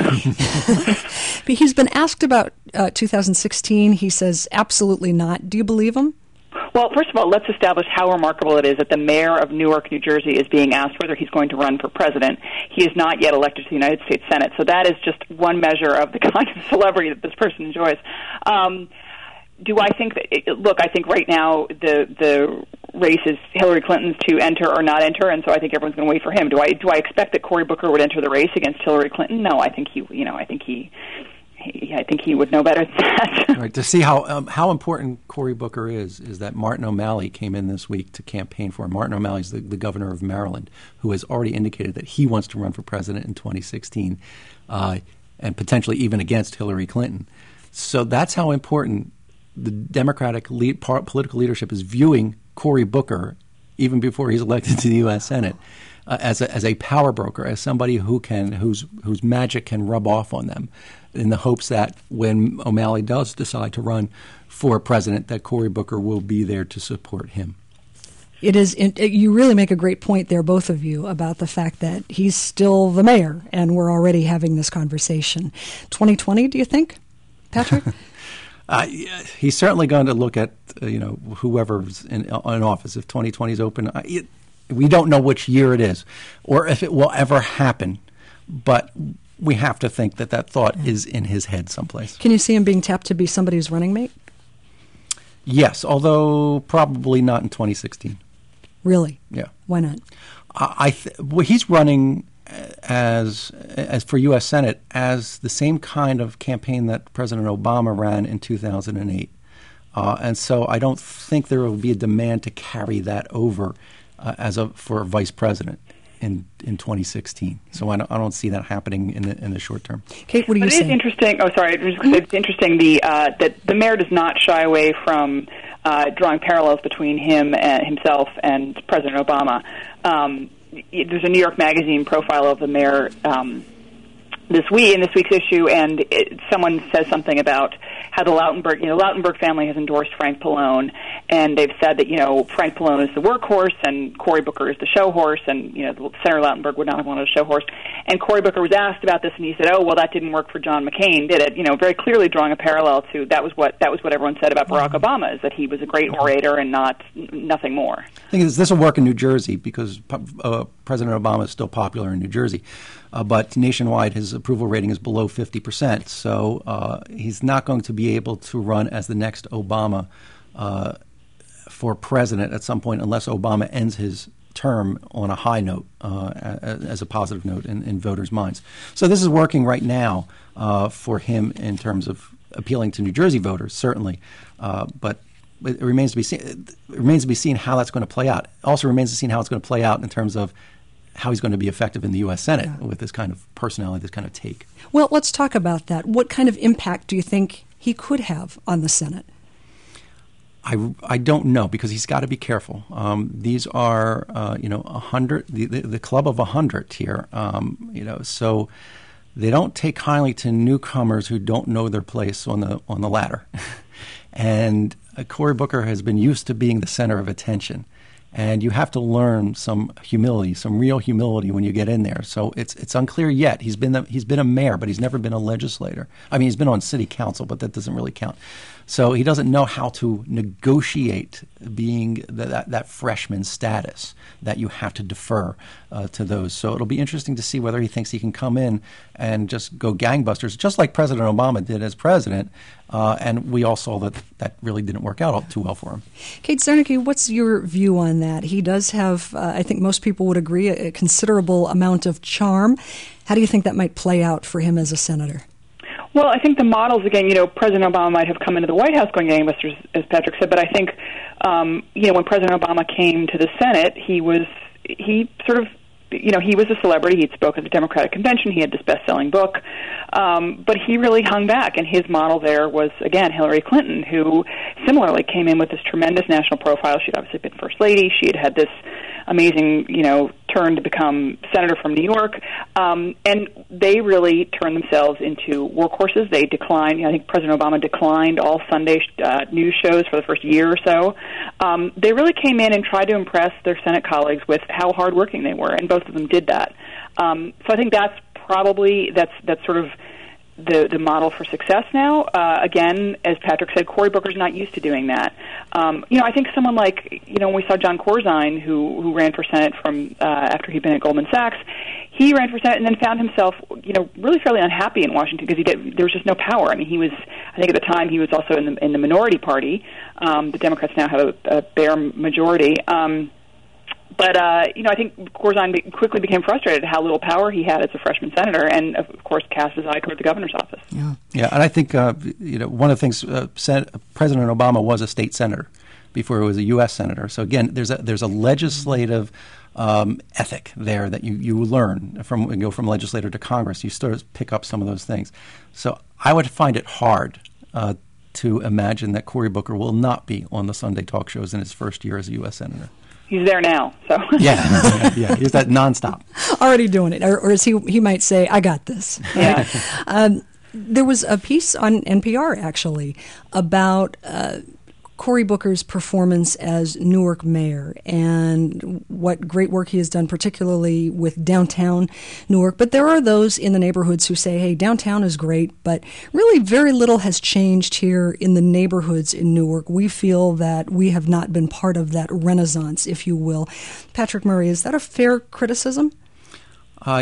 He's been asked about uh, two thousand sixteen. He says absolutely not. Do you believe him? Well, first of all, let's establish how remarkable it is that the mayor of Newark, New Jersey, is being asked whether he's going to run for president. He is not yet elected to the United States Senate, so that is just one measure of the kind of celebrity that this person enjoys. Um, do I think that, look, I think right now the the race is Hillary Clinton's to enter or not enter, and so I think everyone's going to wait for him. Do I do I expect that Cory Booker would enter the race against Hillary Clinton? No, I think he, you know, I think he... He, I think he would know better than that. Right. To see how um, how important Cory Booker is, is that Martin O'Malley came in this week to campaign for him. Martin O'Malley is the, the governor of Maryland, who has already indicated that he wants to run for president in twenty sixteen, uh, and potentially even against Hillary Clinton. So that's how important the Democratic lead, par, political leadership is viewing Cory Booker, even before he's elected to the U S Senate, uh, as a, as a power broker, as somebody who can whose whose magic can rub off on them, in the hopes that when O'Malley does decide to run for president, that Cory Booker will be there to support him. It is. It, you really make a great point there, both of you, about the fact that he's still the mayor, and we're already having this conversation. twenty twenty, do you think, Patrick? uh, yeah, he's certainly going to look at uh, you know whoever's in, in office. If twenty twenty is open, uh, it, we don't know which year it is, or if it will ever happen, but we have to think that that thought yeah. is in his head someplace. Can you see him being tapped to be somebody's running mate? Yes, although probably not in twenty sixteen. Really? Yeah. Why not? I, I th- well, he's running as as for U S Senate as the same kind of campaign that President Obama ran in two thousand eight, uh, and so I don't think there will be a demand to carry that over uh, as a for vice president in in twenty sixteen. So I don't, I don't see that happening in the in the short term. Kate, what do you but it say? It is interesting. Oh, sorry. It's interesting the uh, that the mayor does not shy away from uh, drawing parallels between him and himself and President Obama. Um, there's a New York Magazine profile of the mayor um, this week in this week's issue, and it, someone says something about how the Lautenberg, you know, Lautenberg family has endorsed Frank Pallone, and they've said that, you know, Frank Pallone is the workhorse and Cory Booker is the show horse, and, you know, Senator Lautenberg would not have wanted a show horse. And Cory Booker was asked about this, and he said, "Oh, well, that didn't work for John McCain, did it?" You know, very clearly drawing a parallel to that was what that was what everyone said about Barack Obama, is that he was a great orator and not nothing more. I think this will work in New Jersey because uh, President Obama is still popular in New Jersey. Uh, but nationwide, his approval rating is below fifty percent. So uh, he's not going to be able to run as the next Obama uh, for president at some point unless Obama ends his term on a high note, uh, as a positive note in, in voters' minds. So this is working right now uh, for him in terms of appealing to New Jersey voters, certainly, uh, but it remains to be seen. It remains to be seen how that's going to play out. It also remains to be seen how it's going to play out in terms of how he's going to be effective in the U S Senate yeah. with this kind of personality, this kind of take. Well, let's talk about that. What kind of impact do you think he could have on the Senate? I, I don't know, because he's got to be careful. Um, these are, uh, you know, a hundred, the, the, the club of a hundred here, um, you know, so they don't take kindly to newcomers who don't know their place on the on the ladder. And uh, Cory Booker has been used to being the center of attention. And you have to learn some humility, some real humility when you get in there. So it's it's unclear yet. He's been the, he's been a mayor, but he's never been a legislator. I mean, he's been on city council, but that doesn't really count. So he doesn't know how to negotiate being the, that that freshman status that you have to defer uh, to those. So it'll be interesting to see whether he thinks he can come in and just go gangbusters, just like President Obama did as president. Uh, and we all saw that that really didn't work out too well for him. Kate Zernike, what's your view on that? He does have, uh, I think most people would agree, a, a considerable amount of charm. How do you think that might play out for him as a senator? Well, I think the models, again, you know, President Obama might have come into the White House going gangbusters, as Patrick said, but I think, um, you know, when President Obama came to the Senate, he was, he sort of, you know, he was a celebrity. He'd spoken at the Democratic Convention. He had this best-selling book. Um, but he really hung back, and his model there was, again, Hillary Clinton, who similarly came in with this tremendous national profile. She'd obviously been First Lady. She had had this amazing, you know, turn to become senator from New York. Um, and they really turned themselves into workhorses. They declined, you know, I think President Obama declined all Sunday uh, news shows for the first year or so. Um, they really came in and tried to impress their Senate colleagues with how hardworking they were, and both of them did that. Um, so I think that's probably, that's, that's sort of the the model for success now. Uh, again, as Patrick said, Cory Booker's not used to doing that. Um, you know, I think someone like, you know, when we saw John Corzine, who who ran for Senate from uh, after he'd been at Goldman Sachs, he ran for Senate and then found himself, you know, really fairly unhappy in Washington because he did, there was just no power. I mean, he was, I think at the time he was also in the in the minority party. Um, the Democrats now have a, a bare majority. Um, But, uh, you know, I think Corzine be- quickly became frustrated at how little power he had as a freshman senator and, of course, cast his eye toward the governor's office. Yeah, yeah, and I think, uh, you know, one of the things, uh, Sen- President Obama was a state senator before he was a U S senator. So, again, there's a, there's a legislative um, ethic there that you, you learn from, you go from legislator to Congress. You start to pick up some of those things. So I would find it hard uh, to imagine that Cory Booker will not be on the Sunday talk shows in his first year as a U S senator. He's there now, so yeah, yeah, he's that nonstop, already doing it, or, or as he he might say, "I got this." Yeah. um, there was a piece on N P R actually about uh, Cory Booker's performance as Newark mayor and what great work he has done, particularly with downtown Newark. But there are those in the neighborhoods who say, hey, downtown is great, but really very little has changed here in the neighborhoods in Newark. We feel that we have not been part of that renaissance, if you will. Patrick Murray, is that a fair criticism? Uh,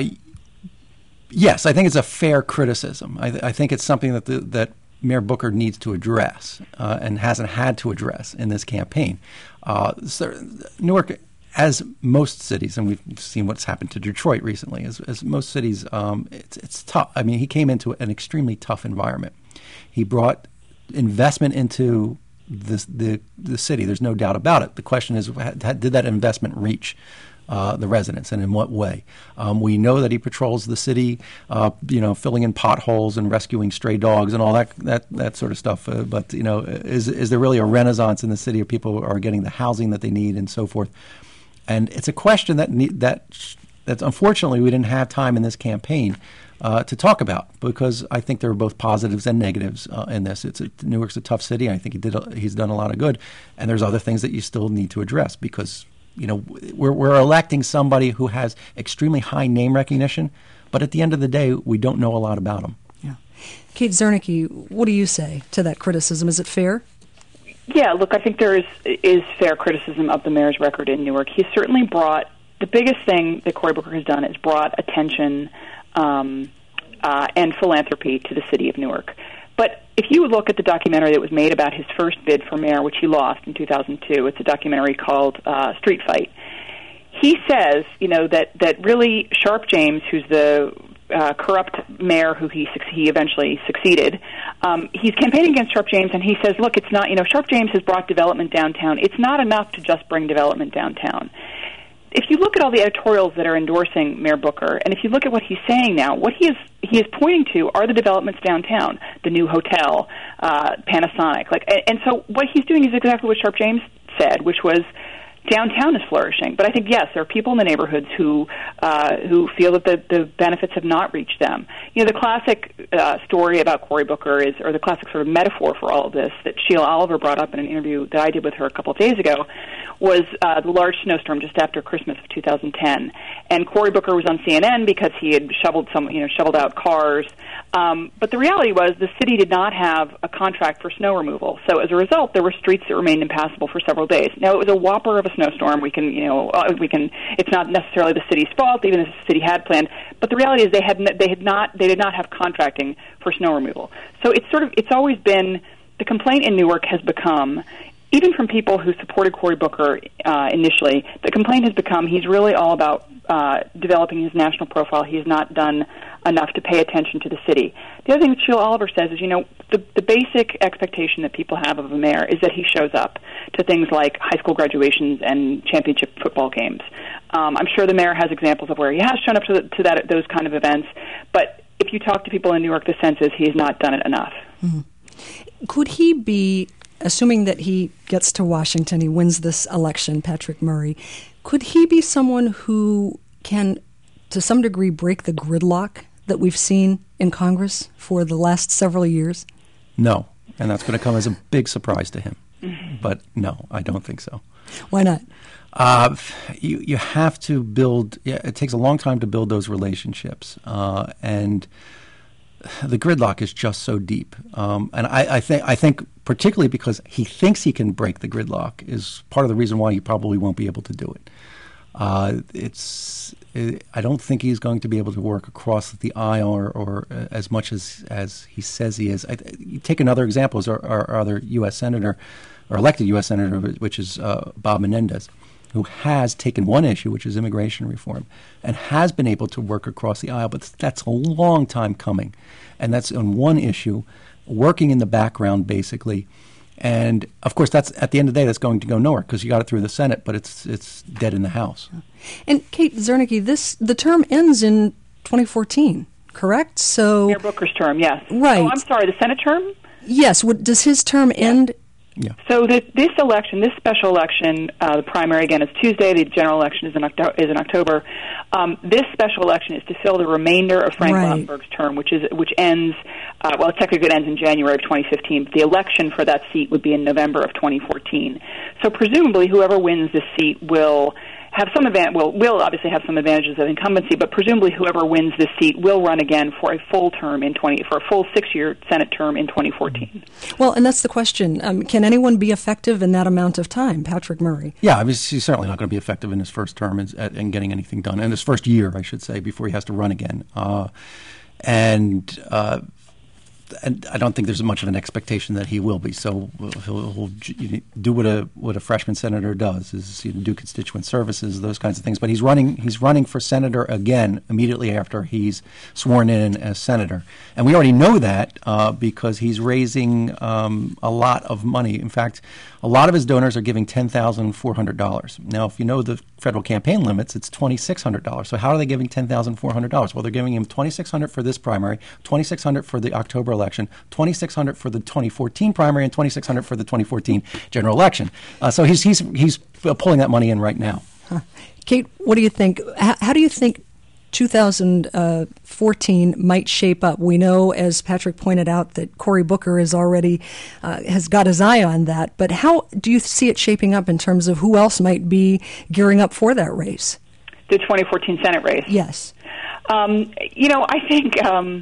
yes, I think it's a fair criticism. I, th- I think it's something that the, that Mayor Booker needs to address uh, and hasn't had to address in this campaign. Uh, so Newark, as most cities, and we've seen what's happened to Detroit recently, as, as most cities, um, it's, it's tough. I mean, he came into an extremely tough environment. He brought investment into this, the the city. There's no doubt about it. The question is, did that investment reach Uh, the residents, and in what way? Um, we know that he patrols the city, uh, you know, filling in potholes and rescuing stray dogs and all that that, that sort of stuff. Uh, but you know, is is there really a renaissance in the city of people who are getting the housing that they need and so forth? And it's a question that ne- that that unfortunately we didn't have time in this campaign uh, to talk about, because I think there are both positives and negatives uh, in this. It's a, Newark's a tough city. I think he did a, he's done a lot of good, and there's other things that you still need to address because, you know, we're, we're electing somebody who has extremely high name recognition, but at the end of the day, we don't know a lot about him. Yeah. Kate Zernike, what do you say to that criticism? Is it fair? Yeah, look, I think there is is fair criticism of the mayor's record in Newark. He's certainly brought, the biggest thing that Cory Booker has done is brought attention um, uh, and philanthropy to the city of Newark. But if you look at the documentary that was made about his first bid for mayor, which he lost in two thousand two, it's a documentary called uh, Street Fight. he says, you know, that, that really Sharp James, who's the uh, corrupt mayor who he he eventually succeeded, um, he's campaigning against Sharp James, and he says, look, it's not, you know, Sharp James has brought development downtown. It's not enough to just bring development downtown. If you look at all the editorials that are endorsing Mayor Booker, and if you look at what he's saying now, what he is he is pointing to are the developments downtown, the new hotel, uh, Panasonic, like, and, and so what he's doing is exactly what Sharp James said, which was downtown is flourishing. But I think, yes, there are people in the neighborhoods who uh, who feel that the, the benefits have not reached them. You know, the classic uh, story about Cory Booker is, or the classic sort of metaphor for all of this that Sheila Oliver brought up in an interview that I did with her a couple of days ago, was uh, the large snowstorm just after Christmas of two thousand ten. And Cory Booker was on C N N because he had shoveled some, you know, shoveled out cars. Um, but the reality was the city did not have a contract for snow removal. So as a result, there were streets that remained impassable for several days. Now, it was a whopper of a snowstorm. We can, you know, uh, we can. It's not necessarily the city's fault, even if the city had planned. But the reality is they had n- they had not they did not have contracting for snow removal. So it's sort of it's always been the complaint in Newark has become, even from people who supported Cory Booker uh, initially, the complaint has become he's really all about uh, developing his national profile. He has not done enough to pay attention to the city. The other thing that Sheila Oliver says is, you know, the, the basic expectation that people have of a mayor is that he shows up to things like high school graduations and championship football games. Um, I'm sure the mayor has examples of where he has shown up to, the, to that those kind of events, but if you talk to people in Newark, the sense is he's not done it enough. Mm-hmm. Could he be, assuming that he gets to Washington, he wins this election, Patrick Murray, could he be someone who can, to some degree, break the gridlock that we've seen in Congress for the last several years? No, and that's going to come as a big surprise to him. Mm-hmm. But no, I don't think so. Why not? Uh, you you have to build. Yeah, it takes a long time to build those relationships, uh, and the gridlock is just so deep. Um, and I, I think I think particularly because he thinks he can break the gridlock is part of the reason why he probably won't be able to do it. Uh, it's it, I don't think he's going to be able to work across the aisle or, or uh, as much as, as he says he is. I, you take another example is our, our, our other U S senator, or elected U S senator, which is uh, Bob Menendez, who has taken one issue, which is immigration reform, and has been able to work across the aisle. But that's a long time coming, and that's on one issue, working in the background basically. And, of course, that's at the end of the day, that's going to go nowhere because you got it through the Senate, but it's it's dead in the House. And, Kate Zernike, this the term ends in twenty fourteen, correct? So Mayor Booker's term, yes. Right. Oh, I'm sorry, the Senate term? Yes. Would, does his term end? Yeah. So the, this election, this special election, uh, the primary, again, is Tuesday. The general election is in, Octo- is in October. Um, this special election is to fill the remainder of Frank Right. Lautenberg's term, which is which ends, uh, well, technically it ends in January of twenty fifteen. But the election for that seat would be in November of twenty fourteen. So presumably whoever wins this seat will have some advan- will will obviously have some advantages of incumbency, but presumably whoever wins this seat will run again for a full term in twenty for a full six-year Senate term in twenty fourteen. Well, and that's the question. Um, can anyone be effective in that amount of time? Patrick Murray. Yeah, I mean, he's certainly not going to be effective in his first term in, in getting anything done, in his first year, I should say, before he has to run again. Uh, and uh, and I don't think there's much of an expectation that he will be. So he'll, he'll do what a what a freshman senator does: is you know, do constituent services, those kinds of things. But he's running he's running for senator again immediately after he's sworn in as senator, and we already know that uh, because he's raising um, a lot of money. In fact, a lot of his donors are giving ten thousand four hundred dollars. Now, if you know the federal campaign limits, it's twenty-six hundred dollars. So how are they giving ten thousand four hundred dollars? Well, they're giving him twenty-six hundred dollars for this primary, twenty-six hundred dollars for the October election, twenty-six hundred dollars for the twenty fourteen primary, and twenty-six hundred dollars for the twenty fourteen general election. Uh, so he's he's he's pulling that money in right now. Huh. Kate, what do you think? How, how do you think two thousand fourteen might shape up? We know, as Patrick pointed out, that Cory Booker is already uh, has got his eye on that. But how do you see it shaping up in terms of who else might be gearing up for that race? The twenty fourteen Senate race. Yes. Um, you know, I think um,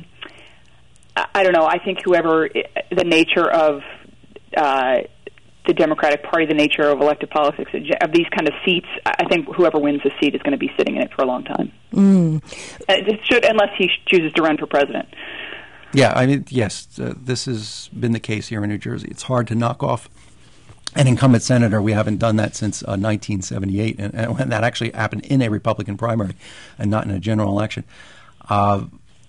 I don't know. I think whoever the nature of uh, the Democratic Party, the nature of elected politics, of these kind of seats, I think whoever wins the seat is going to be sitting in it for a long time. Mm. It should, unless he chooses to run for president. Yeah, I mean, yes, uh, this has been the case here in New Jersey. It's hard to knock off an incumbent senator. We haven't done that since uh, nineteen seventy-eight, and, and when that actually happened in a Republican primary and not in a general election. Uh,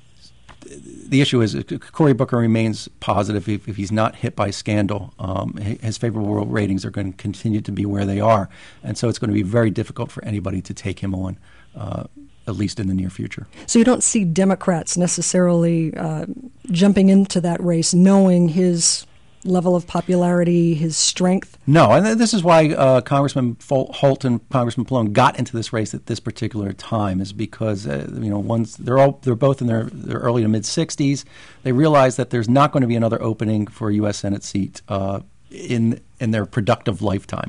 the issue is uh, Cory Booker remains positive. If, if he's not hit by scandal, um, his favorable ratings are going to continue to be where they are, and so it's going to be very difficult for anybody to take him on, uh, at least in the near future. So you don't see Democrats necessarily uh, jumping into that race knowing his level of popularity, his strength? No, and this is why uh, Congressman Holt and Congressman Pallone got into this race at this particular time, is because uh, you know, one's they're all they're both in their, their early to mid sixties. They realize that there's not going to be another opening for a U S Senate seat uh, in in their productive lifetime.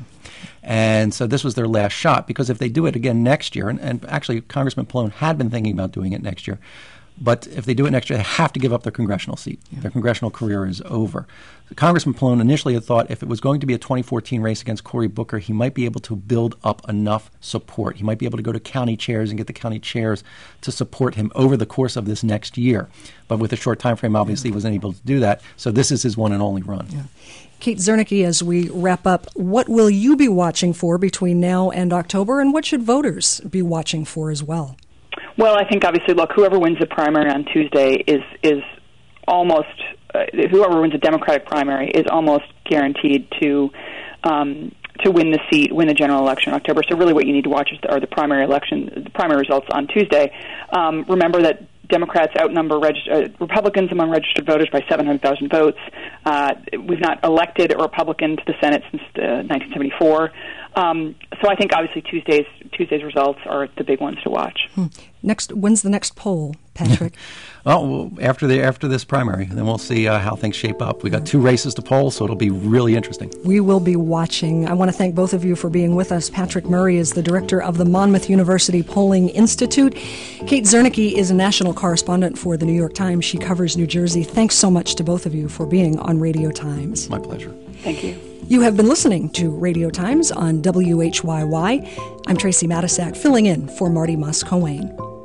And so this was their last shot, because if they do it again next year, and, and actually Congressman Pallone had been thinking about doing it next year, but if they do it next year, they have to give up their congressional seat. Yeah. Their congressional career is over. Congressman Pallone initially had thought if it was going to be a twenty fourteen race against Cory Booker, he might be able to build up enough support. He might be able to go to county chairs and get the county chairs to support him over the course of this next year. But with a short time frame, obviously, yeah. he wasn't able to do that. So this is his one and only run. Yeah. Kate Zernike, as we wrap up, what will you be watching for between now and October, and what should voters be watching for as well? Well, I think obviously, look, whoever wins the primary on Tuesday is is almost uh, whoever wins the Democratic primary is almost guaranteed to um, to win the seat, win the general election in October. So really, what you need to watch is the, are the primary election, the primary results on Tuesday. Um, remember that Democrats outnumber reg- uh, Republicans among registered voters by seven hundred thousand votes. Uh, we've not elected a Republican to the Senate since uh, nineteen seventy-four. Um, so I think obviously Tuesday's Tuesday's results are the big ones to watch. Hmm. Next, when's the next poll, Patrick? Well, after the after this primary, then we'll see uh, how things shape up. We got two races to poll, so it'll be really interesting. We will be watching. I want to thank both of you for being with us. Patrick Murray is the director of the Monmouth University Polling Institute. Kate Zernike is a national correspondent for the New York Times. She covers New Jersey. Thanks so much to both of you for being on Radio Times. My pleasure. Thank you. You have been listening to Radio Times on W H Y Y. I'm Tracy Matisak, filling in for Marty Moscowane.